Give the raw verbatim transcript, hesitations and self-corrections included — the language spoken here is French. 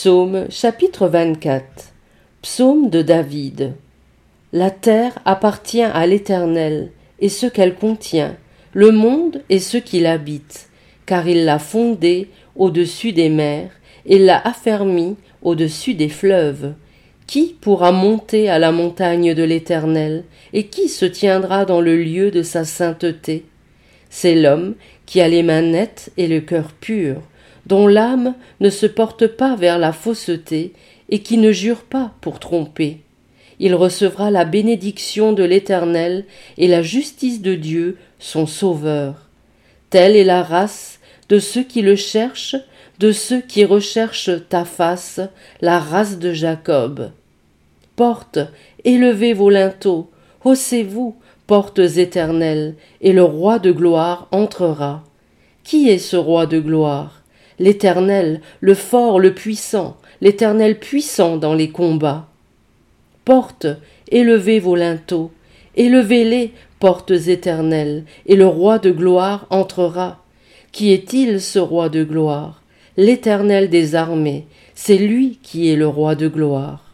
Psaume chapitre vingt-quatre. Psaume de David. La terre appartient à l'Éternel, et ce qu'elle contient, le monde et ceux qui l'habitent, car il l'a fondée au-dessus des mers, et l'a affermie au-dessus des fleuves. Qui pourra monter à la montagne de l'Éternel, et qui se tiendra dans le lieu de sa sainteté? C'est l'homme qui a les mains nettes et le cœur pur, dont l'âme ne se porte pas vers la fausseté et qui ne jure pas pour tromper. Il recevra la bénédiction de l'Éternel et la justice de Dieu, son Sauveur. Telle est la race de ceux qui le cherchent, de ceux qui recherchent ta face, la race de Jacob. Portes, élevez vos linteaux, haussez-vous, portes éternelles, et le roi de gloire entrera. Qui est ce roi de gloire? L'Éternel, le fort, le puissant, l'Éternel puissant dans les combats. Portes, élevez vos linteaux, élevez-les, portes éternelles, et le roi de gloire entrera. Qui est-il, ce roi de gloire? L'Éternel des armées, c'est lui qui est le roi de gloire.